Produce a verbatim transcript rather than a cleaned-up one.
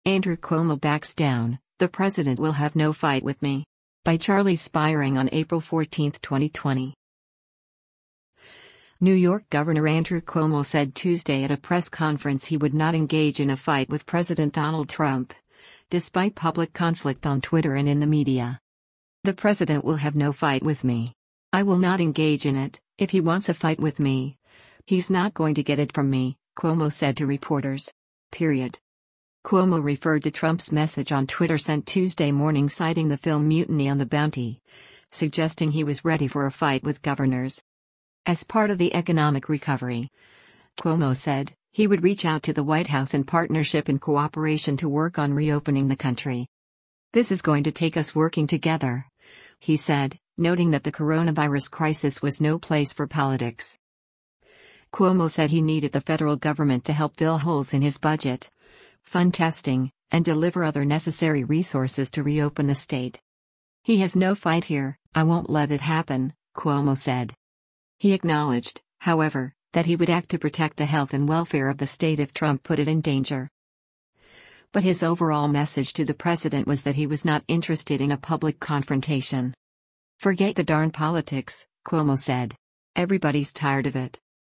Andrew Cuomo backs down, "The president will have no fight with me." By Charlie Spiring on April fourteenth, twenty twenty. New York Governor Andrew Cuomo said Tuesday at a press conference he would not engage in a fight with President Donald Trump, despite public conflict on Twitter and in the media. "The president will have no fight with me. I will not engage in it. If he wants a fight with me, he's not going to get it from me," Cuomo said to reporters. Period. Cuomo referred to Trump's message on Twitter sent Tuesday morning citing the film Mutiny on the Bounty, suggesting he was ready for a fight with governors. As part of the economic recovery, Cuomo said, he would reach out to the White House in partnership and cooperation to work on reopening the country. "This is going to take us working together," he said, noting that the coronavirus crisis was no place for politics. Cuomo said he needed the federal government to help fill holes in his budget, fund testing, and deliver other necessary resources to reopen the state. "He has no fight here, I won't let it happen," Cuomo said. He acknowledged, however, that he would act to protect the health and welfare of the state if Trump put it in danger. But his overall message to the president was that he was not interested in a public confrontation. "Forget the darn politics," Cuomo said. "Everybody's tired of it."